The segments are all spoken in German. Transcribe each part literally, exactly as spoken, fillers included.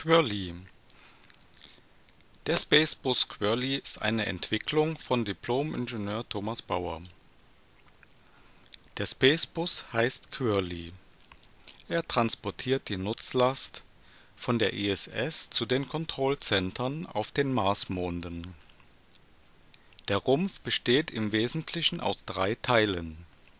Quirly. Der Spacebus Quirly ist eine Entwicklung von Diplom-Ingenieur Thomas Bauer. Der Spacebus heißt Quirly. Er transportiert die Nutzlast von der I S S zu den Kontrollzentren auf den Marsmonden. Der Rumpf besteht im Wesentlichen aus drei Teilen.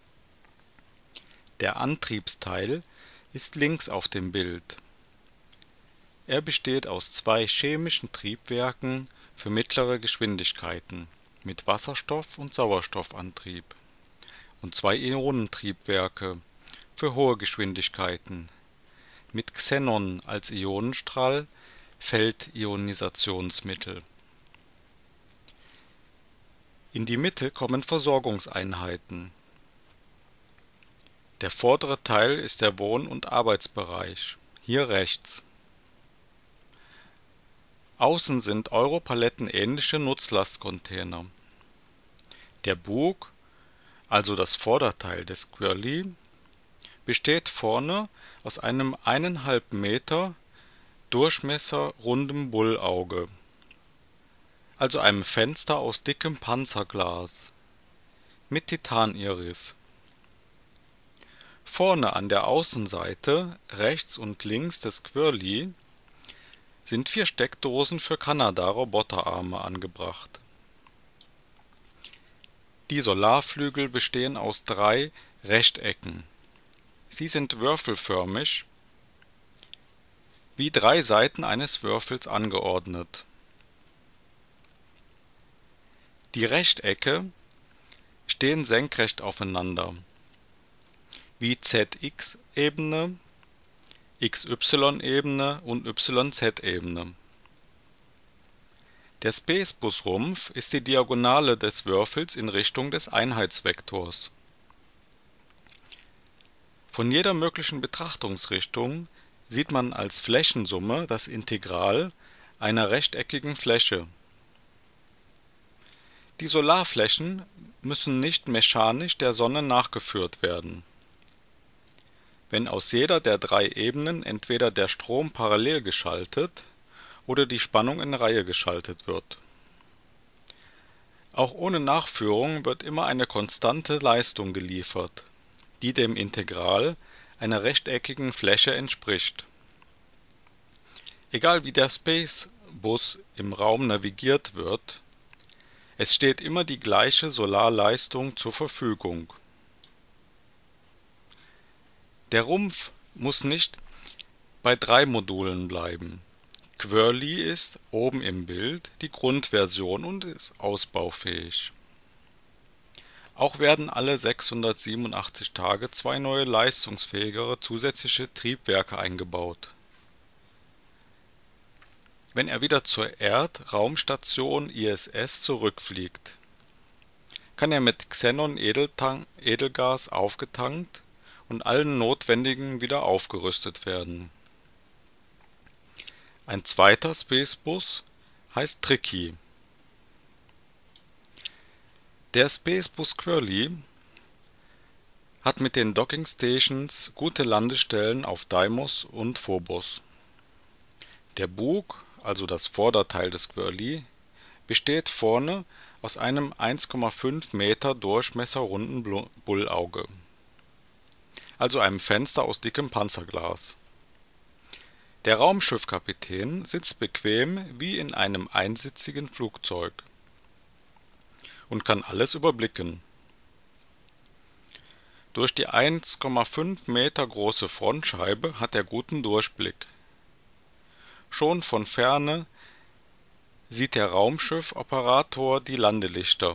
Der Antriebsteil ist links auf dem Bild. Er besteht aus zwei chemischen Triebwerken für mittlere Geschwindigkeiten mit Wasserstoff- und Sauerstoffantrieb und zwei Ionentriebwerke für hohe Geschwindigkeiten mit Xenon als Ionenstrahl-Feldionisationsmittel. In die Mitte kommen Versorgungseinheiten. Der vordere Teil ist der Wohn- und Arbeitsbereich, hier rechts. Außen sind Europaletten-ähnliche Nutzlastcontainer. Der Bug, also das Vorderteil des Quirly, besteht vorne aus einem eineinhalb Meter Durchmesser rundem Bullauge, also einem Fenster aus dickem Panzerglas mit Titaniris. Vorne an der Außenseite, rechts und links des Quirly, sind vier Steckdosen für Canada-Roboterarme angebracht. Die Solarflügel bestehen aus drei Rechtecken. Sie sind würfelförmig, wie drei Seiten eines Würfels angeordnet. Die Rechtecke stehen senkrecht aufeinander, wie Z X-Ebene, X Y-Ebene und Y Z-Ebene. Der Spacebus-Rumpf ist die Diagonale des Würfels in Richtung des Einheitsvektors. Von jeder möglichen Betrachtungsrichtung sieht man als Flächensumme das Integral einer rechteckigen Fläche. Die Solarflächen müssen nicht mechanisch der Sonne nachgeführt werden. Wenn aus jeder der drei Ebenen entweder der Strom parallel geschaltet oder die Spannung in Reihe geschaltet wird. Auch ohne Nachführung wird immer eine konstante Leistung geliefert, die dem Integral einer rechteckigen Fläche entspricht. Egal wie der Spacebus im Raum navigiert wird, es steht immer die gleiche Solarleistung zur Verfügung. Der Rumpf muss nicht bei drei Modulen bleiben. Quirly ist, oben im Bild, die Grundversion und ist ausbaufähig. Auch werden alle sechshundertsiebenundachtzig Tage zwei neue leistungsfähigere zusätzliche Triebwerke eingebaut. Wenn er wieder zur Erd-Raumstation I S S zurückfliegt, kann er mit Xenon-Edelgas aufgetankt und allen Notwendigen wieder aufgerüstet werden. Ein zweiter Spacebus heißt Tricky. Der Spacebus Quirly hat mit den Dockingstations gute Landestellen auf Deimos und Phobos. Der Bug, also das Vorderteil des Quirly, besteht vorne aus einem eins Komma fünf Meter Durchmesser runden Bullauge, also einem Fenster aus dickem Panzerglas. Der Raumschiffkapitän sitzt bequem wie in einem einsitzigen Flugzeug und kann alles überblicken. Durch die eins Komma fünf Meter große Frontscheibe hat er guten Durchblick. Schon von Ferne sieht der Raumschiffoperator die Landelichter.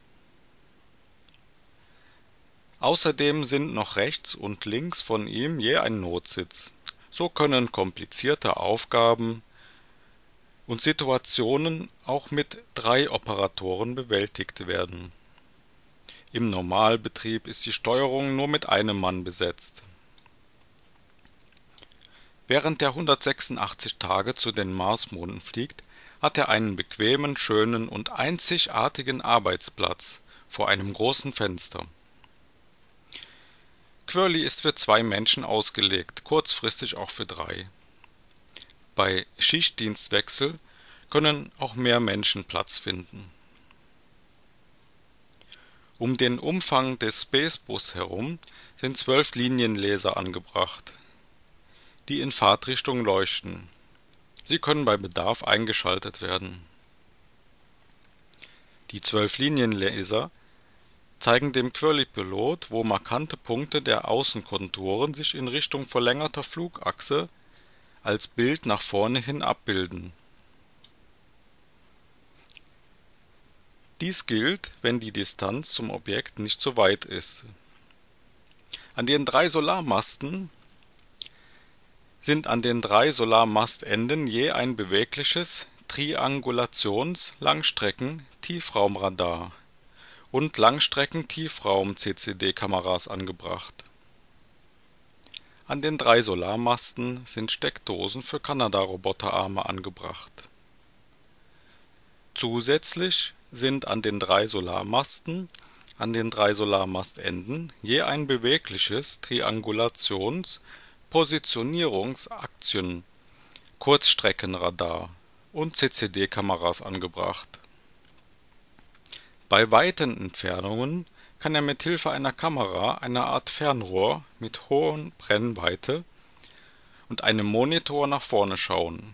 Außerdem sind noch rechts und links von ihm je ein Notsitz. So können komplizierte Aufgaben und Situationen auch mit drei Operatoren bewältigt werden. Im Normalbetrieb ist die Steuerung nur mit einem Mann besetzt. Während er hundertsechsundachtzig Tage zu den Marsmonden fliegt, hat er einen bequemen, schönen und einzigartigen Arbeitsplatz vor einem großen Fenster. Quirly ist für zwei Menschen ausgelegt, kurzfristig auch für drei. Bei Schichtdienstwechsel können auch mehr Menschen Platz finden. Um den Umfang des Spacebus herum sind zwölf Linienlaser angebracht, die in Fahrtrichtung leuchten. Sie können bei Bedarf eingeschaltet werden. Die zwölf Linienlaser zeigen dem Quirly-Pilot, wo markante Punkte der Außenkonturen sich in Richtung verlängerter Flugachse als Bild nach vorne hin abbilden. Dies gilt, wenn die Distanz zum Objekt nicht so weit ist. An den drei Solarmasten sind an den drei Solarmastenden je ein bewegliches Triangulations-Langstrecken-Tiefraumradar und Langstrecken-Tiefraum-C C D-Kameras angebracht. An den drei Solarmasten sind Steckdosen für Kanadaroboterarme angebracht. Zusätzlich sind an den drei Solarmasten an den drei Solarmastenden je ein bewegliches Triangulations-, Positionierungs-, Aktien-, Kurzstreckenradar und C C D-Kameras angebracht. Bei weiten Entfernungen kann er mit Hilfe einer Kamera, einer Art Fernrohr mit hoher Brennweite und einem Monitor nach vorne schauen.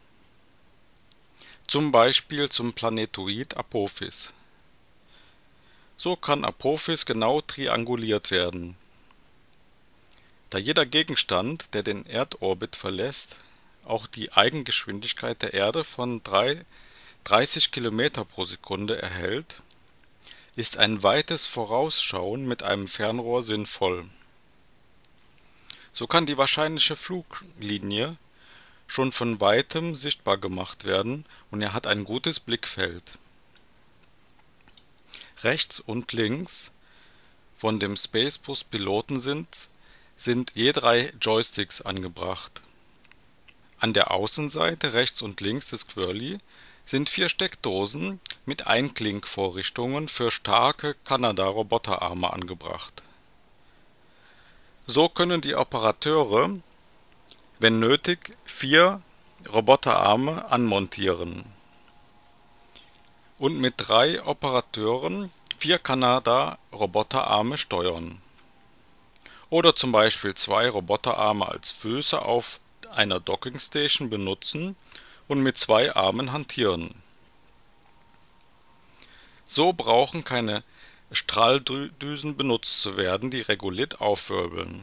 Zum Beispiel zum Planetoid Apophis. So kann Apophis genau trianguliert werden. Da jeder Gegenstand, der den Erdorbit verlässt, auch die Eigengeschwindigkeit der Erde von dreißig Kilometer pro Sekunde erhält, ist ein weites Vorausschauen mit einem Fernrohr sinnvoll. So kann die wahrscheinliche Fluglinie schon von weitem sichtbar gemacht werden und er hat ein gutes Blickfeld. Rechts und links von dem Spacebus-Piloten sind, sind je drei Joysticks angebracht. An der Außenseite rechts und links des Quirly sind vier Steckdosen mit Einklinkvorrichtungen für starke Kanadaroboterarme angebracht. So können die Operateure, wenn nötig, vier Roboterarme anmontieren und mit drei Operateuren vier Kanada-Roboterarme steuern. Oder zum Beispiel zwei Roboterarme als Füße auf einer Dockingstation benutzen und mit zwei Armen hantieren. So brauchen keine Strahldüsen benutzt zu werden, die Regolith aufwirbeln.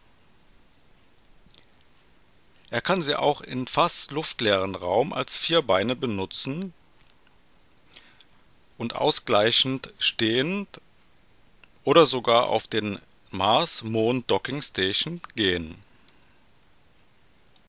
Er kann sie auch in fast luftleeren Raum als Vierbeine benutzen und ausgleichend stehend oder sogar auf den Mars-Mond-Dockingstation gehen.